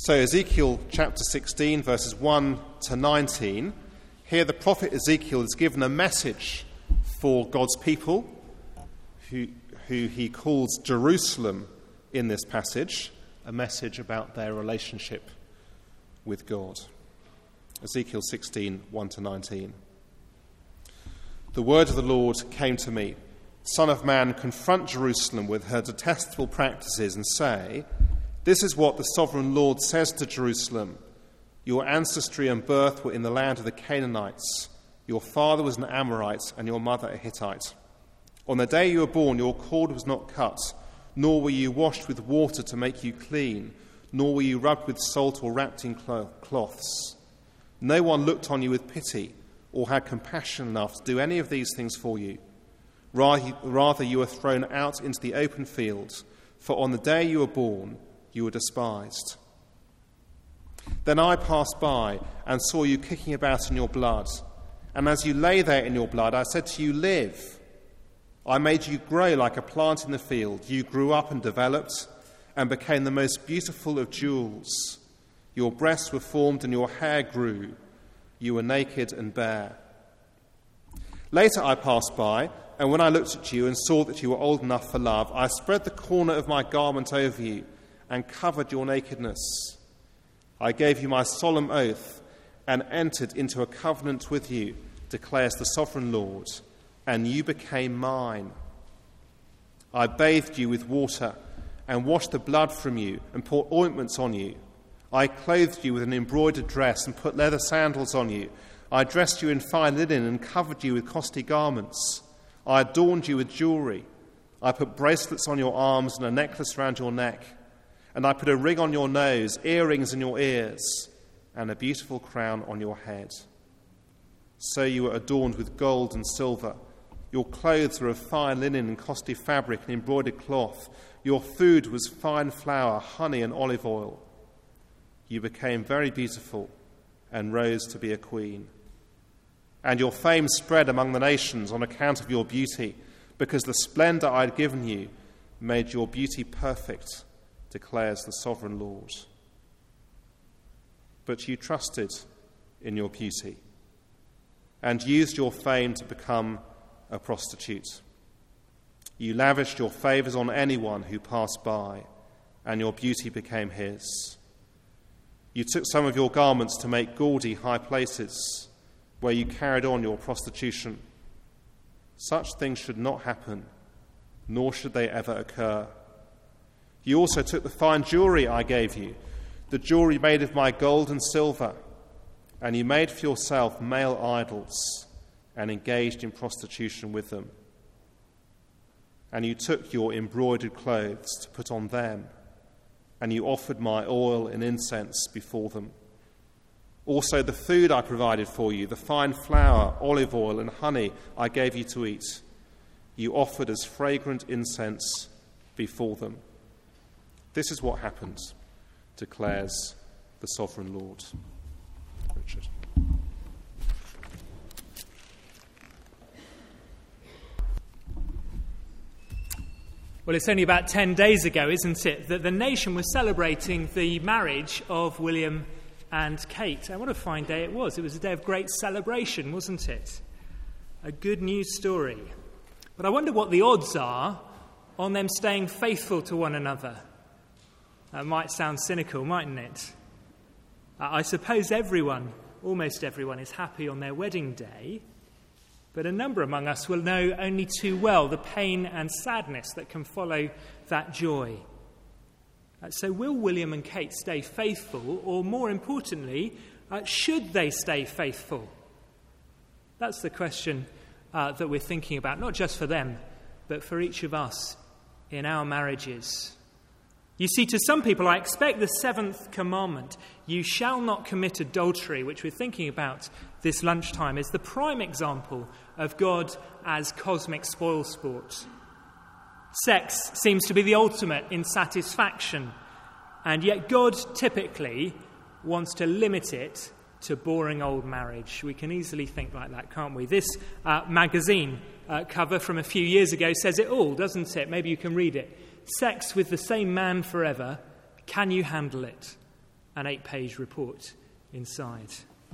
So Ezekiel chapter 16, verses 1 to 19, here the prophet Ezekiel is given a message for God's people, who he calls Jerusalem in this passage, a message about their relationship with God. Ezekiel 16, 1 to 19. The word of the Lord came to me, Son of man, confront Jerusalem with her detestable practices and say, this is what the sovereign Lord says to Jerusalem. Your ancestry and birth were in the land of the Canaanites. Your father was an Amorite and your mother a Hittite. On the day you were born, your cord was not cut, nor were you washed with water to make you clean, nor were you rubbed with salt or wrapped in cloths. No one looked on you with pity or had compassion enough to do any of these things for you. Rather, you were thrown out into the open field, for on the day you were born, you were despised. Then I passed by and saw you kicking about in your blood. And as you lay there in your blood, I said to you, live. I made you grow like a plant in the field. You grew up and developed and became the most beautiful of jewels. Your breasts were formed and your hair grew. You were naked and bare. Later I passed by, and when I looked at you and saw that you were old enough for love, I spread the corner of my garment over you and covered your nakedness. I gave you my solemn oath and entered into a covenant with you, declares the sovereign Lord, and you became mine. I bathed you with water and washed the blood from you and poured ointments on you. I clothed you with an embroidered dress and put leather sandals on you. I dressed you in fine linen and covered you with costly garments. I adorned you with jewelry. I put bracelets on your arms and a necklace around your neck. And I put a ring on your nose, earrings in your ears, and a beautiful crown on your head. So you were adorned with gold and silver. Your clothes were of fine linen and costly fabric and embroidered cloth. Your food was fine flour, honey, and olive oil. You became very beautiful and rose to be a queen. And your fame spread among the nations on account of your beauty, because the splendor I had given you made your beauty perfect, declares the sovereign Lord. But you trusted in your beauty and used your fame to become a prostitute. You lavished your favors on anyone who passed by, and your beauty became his. You took some of your garments to make gaudy high places, where you carried on your prostitution. Such things should not happen, nor should they ever occur. You also took the fine jewelry I gave you, the jewelry made of my gold and silver, and you made for yourself male idols and engaged in prostitution with them. And you took your embroidered clothes to put on them, and you offered my oil and incense before them. Also the food I provided for you, the fine flour, olive oil, and honey I gave you to eat, you offered as fragrant incense before them. This is what happened, declares the sovereign Lord. Richard. Well, it's only about 10 days ago, isn't it, that the nation was celebrating the marriage of William and Kate. And what a fine day it was. It was a day of great celebration, wasn't it? A good news story. But I wonder what the odds are on them staying faithful to one another. That might sound cynical, mightn't it? I suppose almost everyone, is happy on their wedding day, but a number among us will know only too well the pain and sadness that can follow that joy. So will William and Kate stay faithful, or more importantly, should they stay faithful? That's the question that we're thinking about, not just for them, but for each of us in our marriages. You see, to some people, I expect the seventh commandment, you shall not commit adultery, which we're thinking about this lunchtime, is the prime example of God as cosmic spoilsport. Sex seems to be the ultimate in satisfaction, and yet God typically wants to limit it to boring old marriage. We can easily think like that, can't we? This magazine cover from a few years ago says it all, doesn't it? Maybe you can read it. Sex with the same man forever, can you handle it? an 8-page report inside.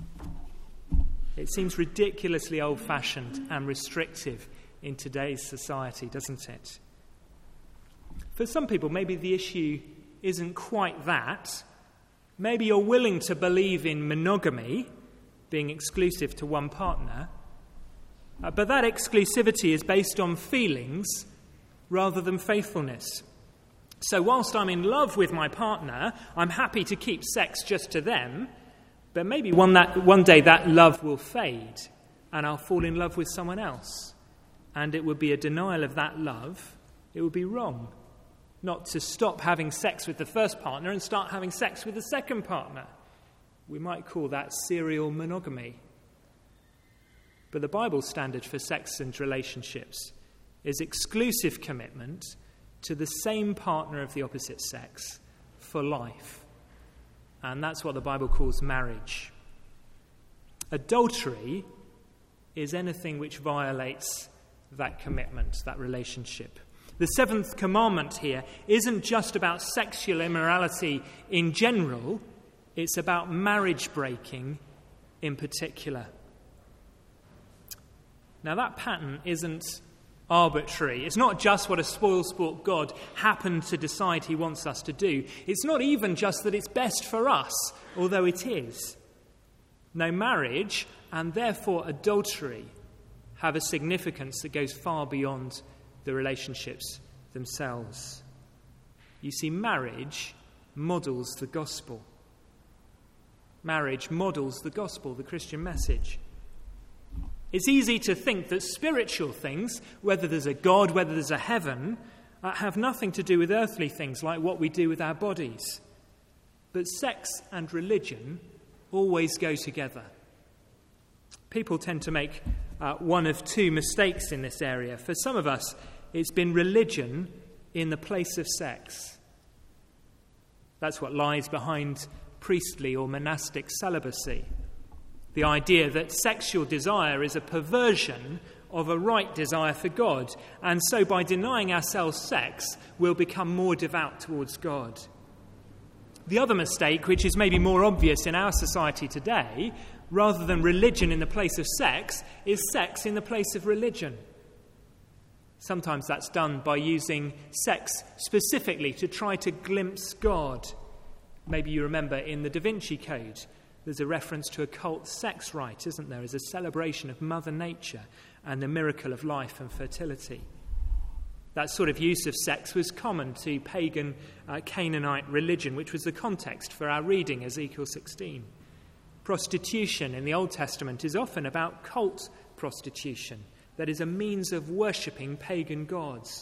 It seems ridiculously old-fashioned and restrictive in today's society, doesn't it? For some people, maybe the issue isn't quite that. Maybe you're willing to believe in monogamy, being exclusive to one partner, but that exclusivity is based on feelings rather than faithfulness. So whilst I'm in love with my partner, I'm happy to keep sex just to them, but maybe one day that love will fade and I'll fall in love with someone else. And it would be a denial of that love. It would be wrong not to stop having sex with the first partner and start having sex with the second partner. We might call that serial monogamy. But the Bible standard for sex and relationships is exclusive commitment to the same partner of the opposite sex for life. And that's what the Bible calls marriage. Adultery is anything which violates that commitment, that relationship. The seventh commandment here isn't just about sexual immorality in general, it's about marriage breaking in particular. Now that pattern isn't arbitrary. It's not just what a spoilsport God happened to decide he wants us to do. It's not even just that it's best for us, although it is. No, marriage, and therefore adultery, have a significance that goes far beyond the relationships themselves. You see, marriage models the gospel. Marriage models the gospel, the Christian message. It's easy to think that spiritual things, whether there's a God, whether there's a heaven, have nothing to do with earthly things like what we do with our bodies. But sex and religion always go together. People tend to make one of two mistakes in this area. For some of us, it's been religion in the place of sex. That's what lies behind priestly or monastic celibacy. The idea that sexual desire is a perversion of a right desire for God, and so by denying ourselves sex, we'll become more devout towards God. The other mistake, which is maybe more obvious in our society today, rather than religion in the place of sex, is sex in the place of religion. Sometimes that's done by using sex specifically to try to glimpse God. Maybe you remember in the Da Vinci Code, there's a reference to a cult sex rite, isn't there, as a celebration of Mother Nature and the miracle of life and fertility. That sort of use of sex was common to pagan Canaanite religion, which was the context for our reading, Ezekiel 16. Prostitution in the Old Testament is often about cult prostitution, that is a means of worshipping pagan gods.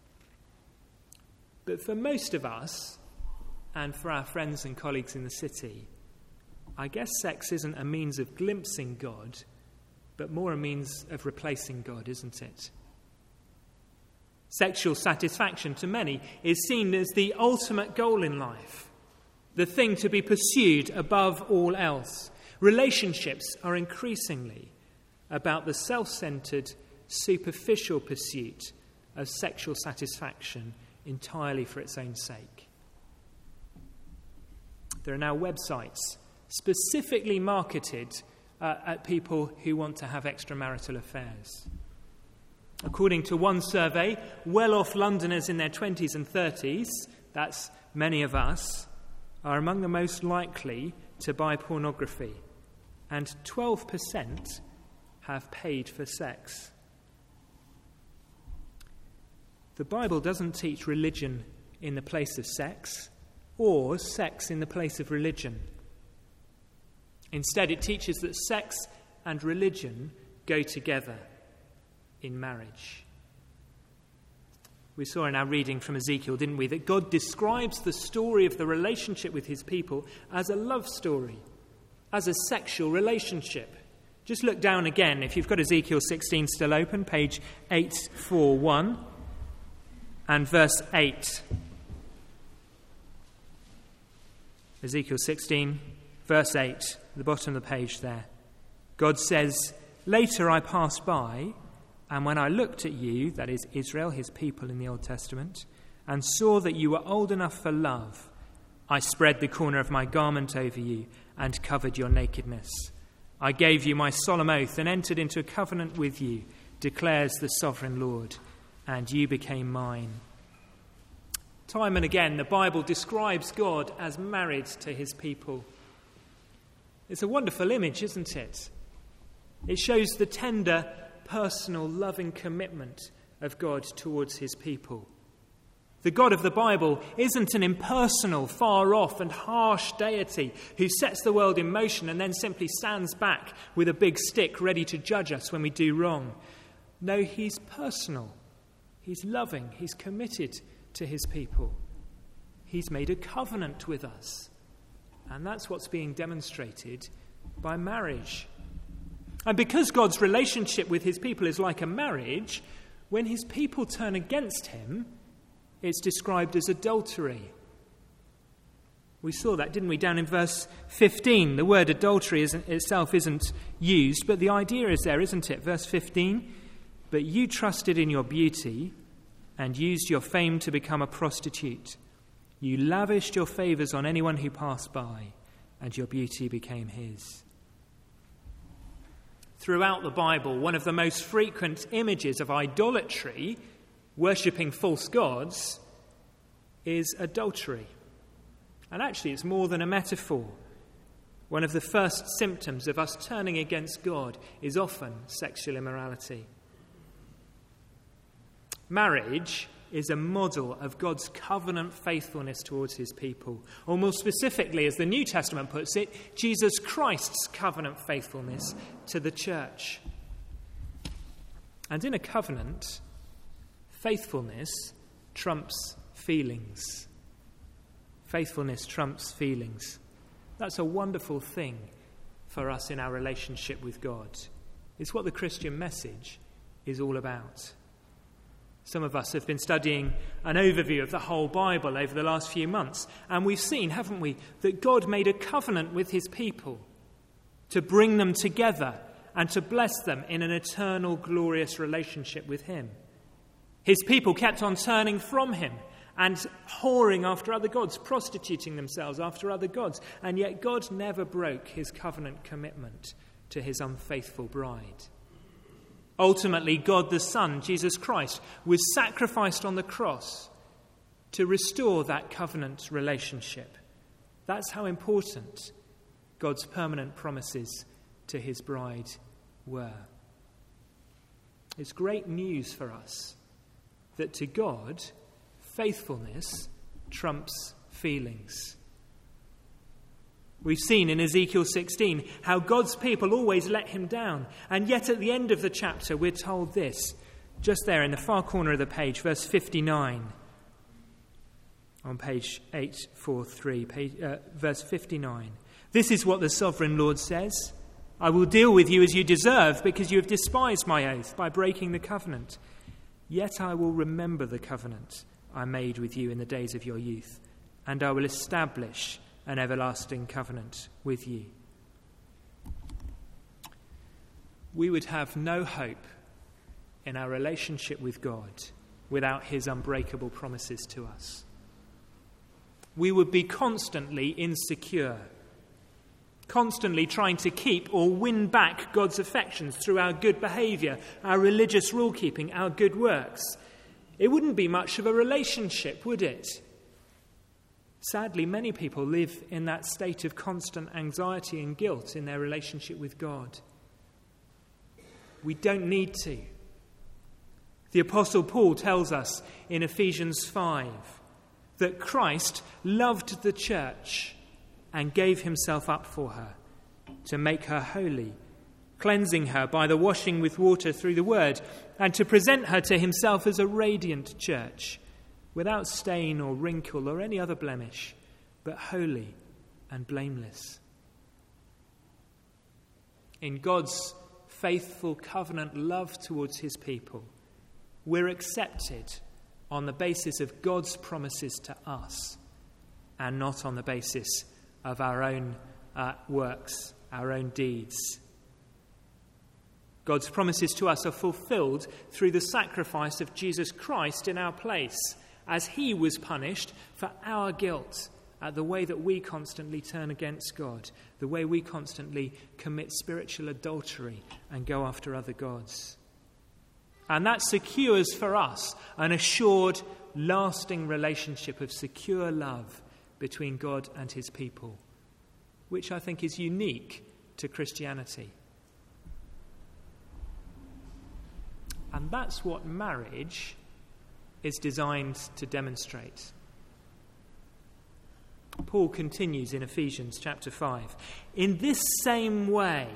But for most of us, and for our friends and colleagues in the city, I guess sex isn't a means of glimpsing God, but more a means of replacing God, isn't it? Sexual satisfaction to many is seen as the ultimate goal in life, the thing to be pursued above all else. Relationships are increasingly about the self-centered, superficial pursuit of sexual satisfaction entirely for its own sake. There are now websites specifically marketed at people who want to have extramarital affairs. According to one survey, well-off Londoners in their 20s and 30s, that's many of us, are among the most likely to buy pornography, and 12% have paid for sex. The Bible doesn't teach religion in the place of sex, or sex in the place of religion. Instead, it teaches that sex and religion go together in marriage. We saw in our reading from Ezekiel, didn't we, that God describes the story of the relationship with his people as a love story, as a sexual relationship. Just look down again, if you've got Ezekiel 16 still open, page 841 and verse 8. Ezekiel 16, verse 8, at the bottom of the page there. God says, "Later I passed by, and when I looked at you," that is Israel, his people in the Old Testament, "and saw that you were old enough for love, I spread the corner of my garment over you and covered your nakedness. I gave you my solemn oath and entered into a covenant with you, declares the sovereign Lord, and you became mine. Time and again, the Bible describes God as married to his people. It's a wonderful image, isn't it? It shows the tender, personal, loving commitment of God towards his people. The God of the Bible isn't an impersonal, far-off and harsh deity who sets the world in motion and then simply stands back with a big stick ready to judge us when we do wrong. No, he's personal. He's loving. He's committed to his people. He's made a covenant with us. And that's what's being demonstrated by marriage. And because God's relationship with his people is like a marriage, when his people turn against him, it's described as adultery. We saw that, didn't we, down in verse 15. The word adultery itself isn't used, but the idea is there, isn't it? Verse 15, but you trusted in your beauty and used your fame to become a prostitute. You lavished your favors on anyone who passed by, and your beauty became his. Throughout the Bible, one of the most frequent images of idolatry, worshipping false gods, is adultery. And actually, it's more than a metaphor. One of the first symptoms of us turning against God is often sexual immorality. Marriage is a model of God's covenant faithfulness towards his people. Or more specifically, as the New Testament puts it, Jesus Christ's covenant faithfulness to the church. And in a covenant, faithfulness trumps feelings. Faithfulness trumps feelings. That's a wonderful thing for us in our relationship with God. It's what the Christian message is all about. Some of us have been studying an overview of the whole Bible over the last few months, and we've seen, haven't we, that God made a covenant with his people to bring them together and to bless them in an eternal, glorious relationship with him. His people kept on turning from him and whoring after other gods, prostituting themselves after other gods, and yet God never broke his covenant commitment to his unfaithful bride. Ultimately, God the Son, Jesus Christ, was sacrificed on the cross to restore that covenant relationship. That's how important God's permanent promises to his bride were. It's great news for us that to God, faithfulness trumps feelings. We've seen in Ezekiel 16 how God's people always let him down. And yet at the end of the chapter, we're told this, just there in the far corner of the page, verse 59, on page 843, verse 59. This is what the sovereign Lord says. I will deal with you as you deserve, because you have despised my oath by breaking the covenant. Yet I will remember the covenant I made with you in the days of your youth, and I will establish an everlasting covenant with you. We would have no hope in our relationship with God without his unbreakable promises to us. We would be constantly insecure, constantly trying to keep or win back God's affections through our good behavior, our religious rule-keeping, our good works. It wouldn't be much of a relationship, would it? Sadly, many people live in that state of constant anxiety and guilt in their relationship with God. We don't need to. The Apostle Paul tells us in Ephesians 5 that Christ loved the church and gave himself up for her to make her holy, cleansing her by the washing with water through the word, and to present her to himself as a radiant church, without stain or wrinkle or any other blemish, but holy and blameless. In God's faithful covenant love towards his people, we're accepted on the basis of God's promises to us and not on the basis of our own works, our own deeds. God's promises to us are fulfilled through the sacrifice of Jesus Christ in our place, as he was punished for our guilt at the way that we constantly turn against God, the way we constantly commit spiritual adultery and go after other gods. And that secures for us an assured, lasting relationship of secure love between God and his people, which I think is unique to Christianity. And that's what marriage is designed to demonstrate. Paul continues in Ephesians chapter 5. In this same way,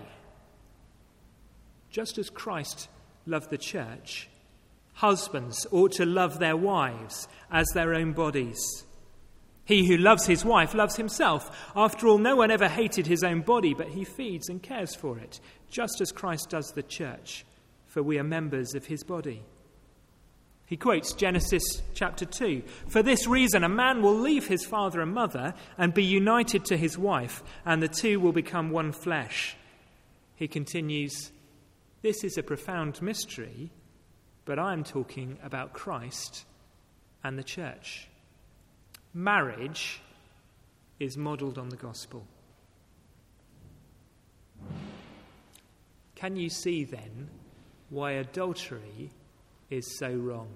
just as Christ loved the church, husbands ought to love their wives as their own bodies. He who loves his wife loves himself. After all, no one ever hated his own body, but he feeds and cares for it, just as Christ does the church, for we are members of his body. He quotes Genesis chapter 2. For this reason, a man will leave his father and mother and be united to his wife, and the two will become one flesh. He continues, this is a profound mystery, but I am talking about Christ and the church. Marriage is modelled on the gospel. Can you see then why adultery is so wrong?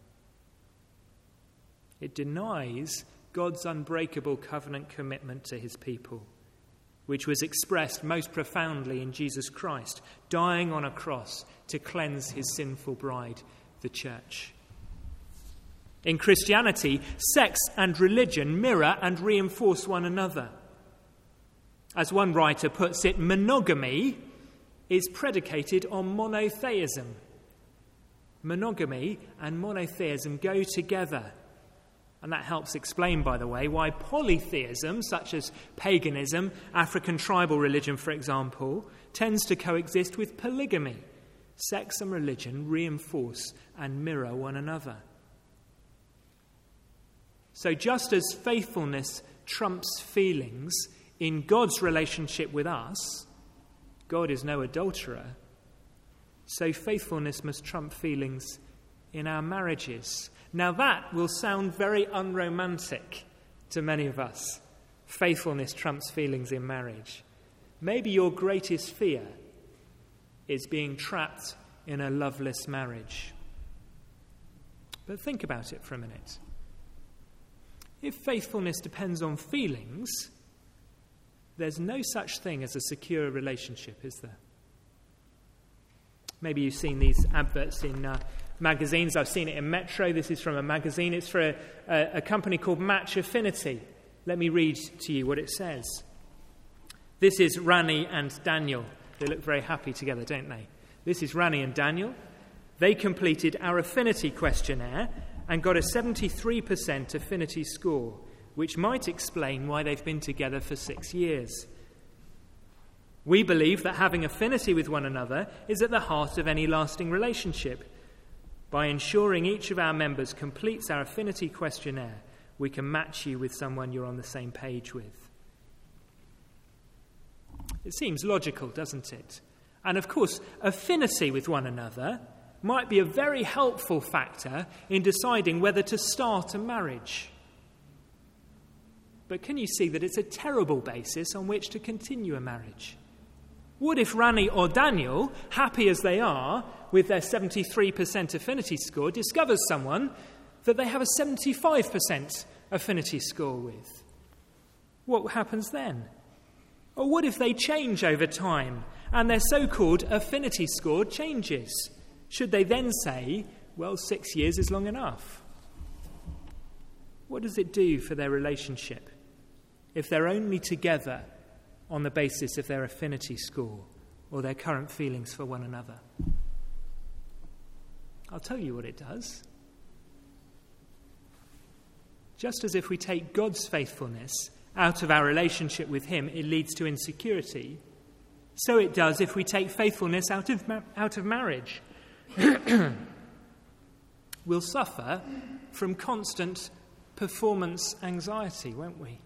It denies God's unbreakable covenant commitment to his people, which was expressed most profoundly in Jesus Christ, dying on a cross to cleanse his sinful bride, the church. In Christianity, sex and religion mirror and reinforce one another. As one writer puts it, monogamy is predicated on monotheism. Monogamy and monotheism go together. And that helps explain, by the way, why polytheism, such as paganism, African tribal religion, for example, tends to coexist with polygamy. Sex and religion reinforce and mirror one another. So just as faithfulness trumps feelings in God's relationship with us, God is no adulterer, so faithfulness must trump feelings in our marriages. Now that will sound very unromantic to many of us. Faithfulness trumps feelings in marriage. Maybe your greatest fear is being trapped in a loveless marriage. But think about it for a minute. If faithfulness depends on feelings, there's no such thing as a secure relationship, is there? Maybe you've seen these adverts in magazines. I've seen it in Metro. This is from a magazine. It's for a company called Match Affinity. Let me read to you what it says. This is Rani and Daniel. They look very happy together, don't they? This is Rani and Daniel. They completed our affinity questionnaire and got a 73% affinity score, which might explain why they've been together for 6 years. We believe that having affinity with one another is at the heart of any lasting relationship. By ensuring each of our members completes our affinity questionnaire, we can match you with someone you're on the same page with. It seems logical, doesn't it? And of course, affinity with one another might be a very helpful factor in deciding whether to start a marriage. But can you see that it's a terrible basis on which to continue a marriage? What if Rani or Daniel, happy as they are with their 73% affinity score, discovers someone that they have a 75% affinity score with? What happens then? Or what if they change over time and their so-called affinity score changes? Should they then say, well, 6 years is long enough? What does it do for their relationship if they're only together on the basis of their affinity score or their current feelings for one another? I'll tell you what it does. Just as if we take God's faithfulness out of our relationship with him, it leads to insecurity, so it does if we take faithfulness out of marriage. We'll suffer from constant performance anxiety, won't we?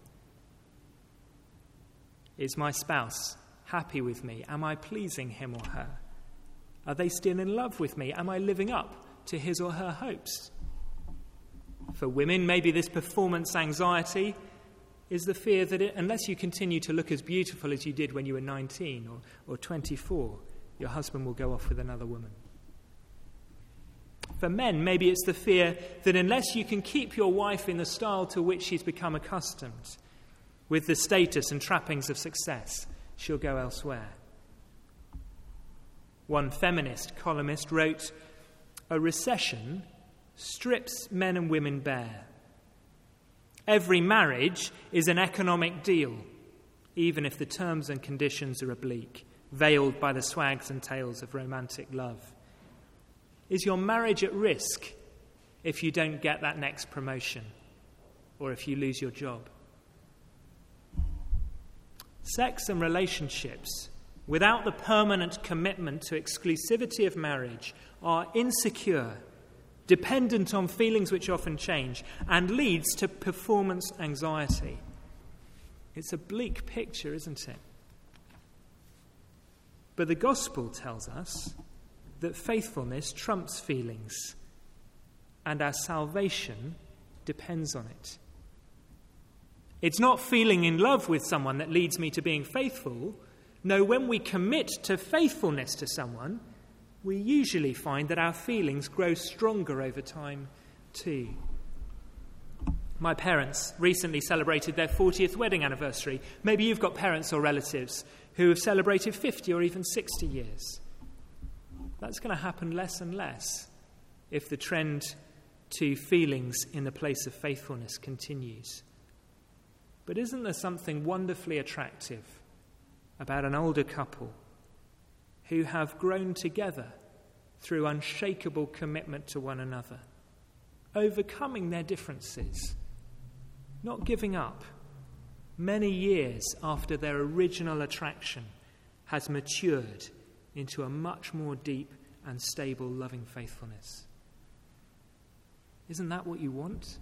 Is my spouse happy with me? Am I pleasing him or her? Are they still in love with me? Am I living up to his or her hopes? For women, maybe this performance anxiety is the fear that unless you continue to look as beautiful as you did when you were 19 or 24, your husband will go off with another woman. For men, maybe it's the fear that unless you can keep your wife in the style to which she's become accustomed, with the status and trappings of success, she'll go elsewhere. One feminist columnist wrote, "A recession strips men and women bare. Every marriage is an economic deal, even if the terms and conditions are oblique, veiled by the swags and tales of romantic love. Is your marriage at risk if you don't get that next promotion or if you lose your job?" Sex and relationships without the permanent commitment to exclusivity of marriage are insecure, dependent on feelings which often change, and leads to performance anxiety. It's a bleak picture, isn't it? But the gospel tells us that faithfulness trumps feelings, and our salvation depends on it. It's not feeling in love with someone that leads me to being faithful. No, when we commit to faithfulness to someone, we usually find that our feelings grow stronger over time too. My parents recently celebrated their 40th wedding anniversary. Maybe you've got parents or relatives who have celebrated 50 or even 60 years. That's going to happen less and less if the trend to feelings in the place of faithfulness continues. But isn't there something wonderfully attractive about an older couple who have grown together through unshakable commitment to one another, overcoming their differences, not giving up, many years after their original attraction has matured into a much more deep and stable loving faithfulness? Isn't that what you want?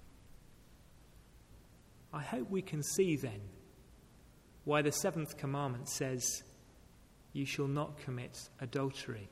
I hope we can see then why the seventh commandment says, "You shall not commit adultery."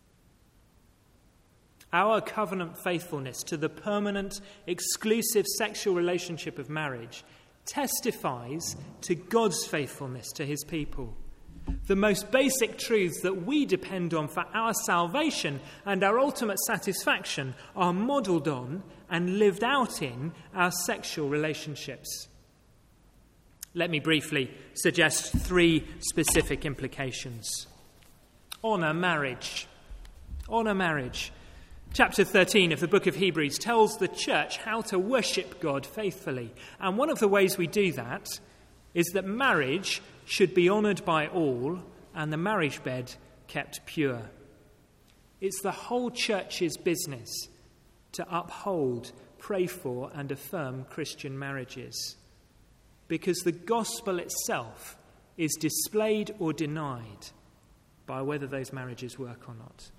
Our covenant faithfulness to the permanent, exclusive sexual relationship of marriage testifies to God's faithfulness to his people. The most basic truths that we depend on for our salvation and our ultimate satisfaction are modelled on and lived out in our sexual relationships. Let me briefly suggest 3 specific implications. Honour marriage. Honour marriage. Chapter 13 of the book of Hebrews tells the church how to worship God faithfully. And one of the ways we do that is that marriage should be honoured by all and the marriage bed kept pure. It's the whole church's business to uphold, pray for and affirm Christian marriages, because the gospel itself is displayed or denied by whether those marriages work or not.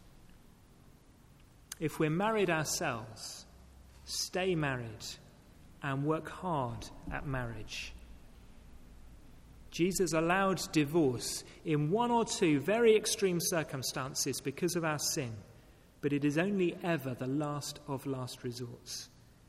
If we're married ourselves, stay married and work hard at marriage. Jesus allowed divorce in 1 or 2 very extreme circumstances because of our sin, but it is only ever the last of last resorts.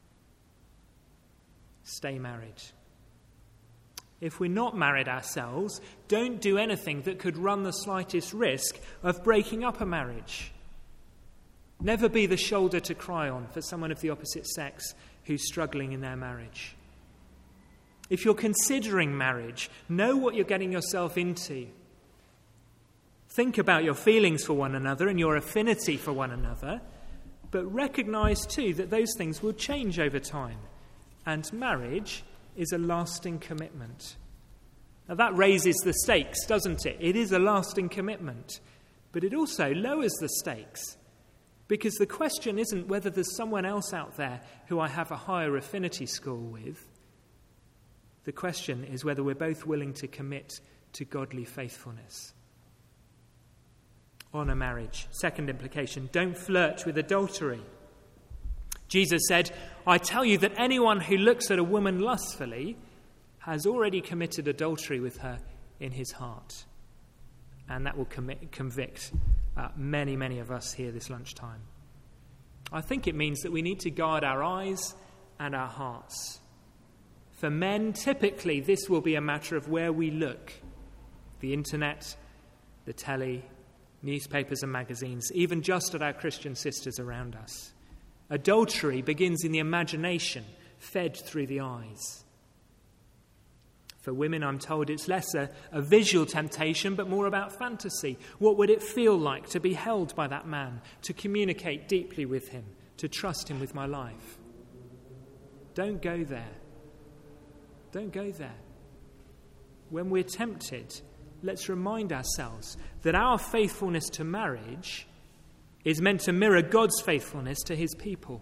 Stay married. If we're not married ourselves, don't do anything that could run the slightest risk of breaking up a marriage. Never be the shoulder to cry on for someone of the opposite sex who's struggling in their marriage. If you're considering marriage, know what you're getting yourself into. Think about your feelings for one another and your affinity for one another, but recognize too that those things will change over time, and marriage is a lasting commitment. Now that raises the stakes, doesn't it? It is a lasting commitment, but it also lowers the stakes, because the question isn't whether there's someone else out there who I have a higher affinity score with. The question is whether we're both willing to commit to godly faithfulness. Honour marriage. Second implication, don't flirt with adultery. Jesus said, "I tell you that anyone who looks at a woman lustfully has already committed adultery with her in his heart." And that will convict many of us here this lunchtime. I think it means that we need to guard our eyes and our hearts. For men, typically, this will be a matter of where we look. The internet, the telly, newspapers and magazines, even just at our Christian sisters around us. Adultery begins in the imagination, fed through the eyes. For women, I'm told it's less a visual temptation, but more about fantasy. What would it feel like to be held by that man, to communicate deeply with him, to trust him with my life? Don't go there. Don't go there. When we're tempted, let's remind ourselves that our faithfulness to marriage is meant to mirror God's faithfulness to his people.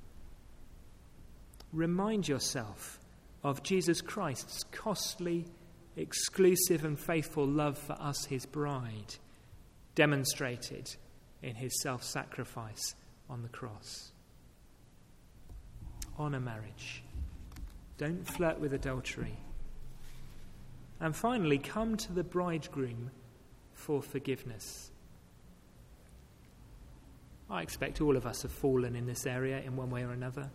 Remind yourself of Jesus Christ's costly, exclusive and faithful love for us, his bride, demonstrated in his self-sacrifice on the cross. Honour marriage. Don't flirt with adultery. And finally, come to the bridegroom for forgiveness. I expect all of us have fallen in this area in one way or another.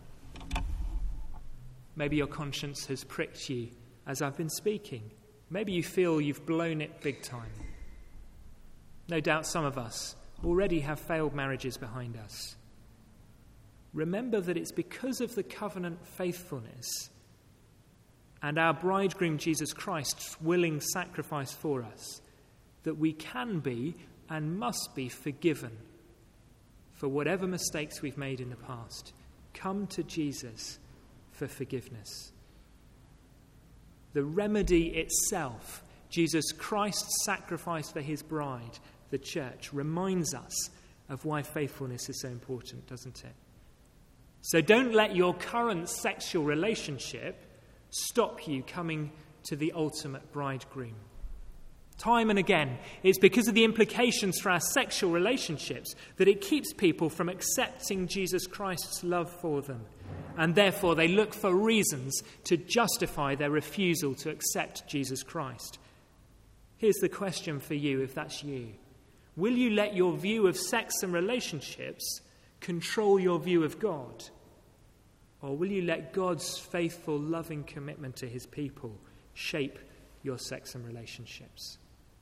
Maybe your conscience has pricked you as I've been speaking. Maybe you feel you've blown it big time. No doubt some of us already have failed marriages behind us. Remember that it's because of the covenant faithfulness and our bridegroom Jesus Christ's willing sacrifice for us that we can be and must be forgiven for whatever mistakes we've made in the past. Come to Jesus for forgiveness. The remedy itself, Jesus Christ's sacrifice for his bride, the church, reminds us of why faithfulness is so important, doesn't it? So don't let your current sexual relationship stop you coming to the ultimate bridegroom. Time and again, it's because of the implications for our sexual relationships that it keeps people from accepting Jesus Christ's love for them. And therefore they look for reasons to justify their refusal to accept Jesus Christ. Here's the question for you, if that's you. Will you let your view of sex and relationships control your view of God? Or will you let God's faithful, loving commitment to his people shape your sex and relationships?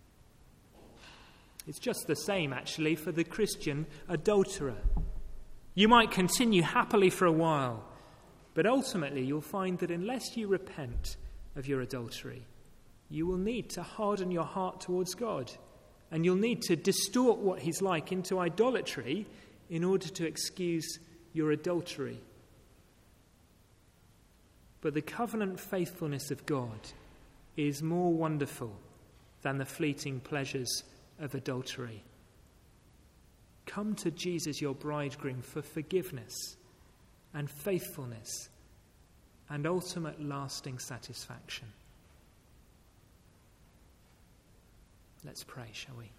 It's just the same, actually, for the Christian adulterer. You might continue happily for a while, but ultimately you'll find that unless you repent of your adultery, you will need to harden your heart towards God, and you'll need to distort what he's like into idolatry in order to excuse your adultery. But the covenant faithfulness of God is more wonderful than the fleeting pleasures of adultery. Come to Jesus, your bridegroom, for forgiveness and faithfulness and ultimate lasting satisfaction. Let's pray, shall we?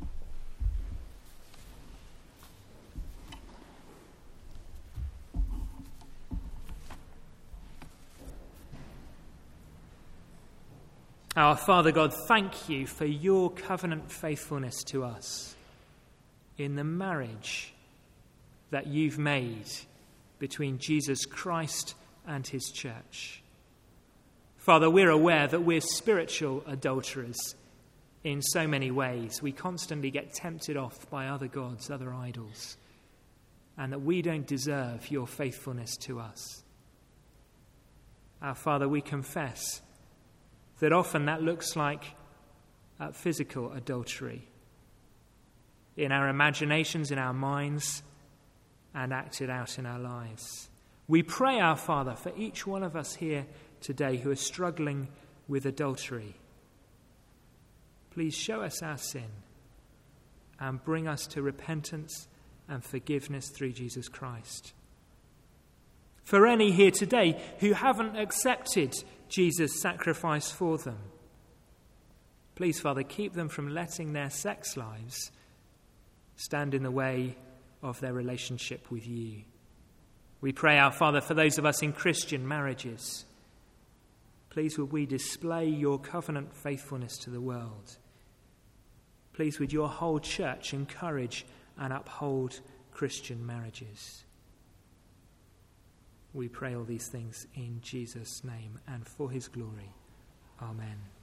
Our Father God, thank you for your covenant faithfulness to us in the marriage that you've made between Jesus Christ and his church. Father, we're aware that we're spiritual adulterers in so many ways. We constantly get tempted off by other gods, other idols, and that we don't deserve your faithfulness to us. Our Father, we confess that often that looks like physical adultery in our imaginations, in our minds, and acted out in our lives. We pray, our Father, for each one of us here today who are struggling with adultery. Please show us our sin and bring us to repentance and forgiveness through Jesus Christ. For any here today who haven't accepted Jesus' sacrifice for them, please, Father, keep them from letting their sex lives stand in the way of their relationship with you. We pray, our Father, for those of us in Christian marriages. Please, would we display your covenant faithfulness to the world. Please, would your whole church encourage and uphold Christian marriages. We pray all these things in Jesus' name and for his glory. Amen.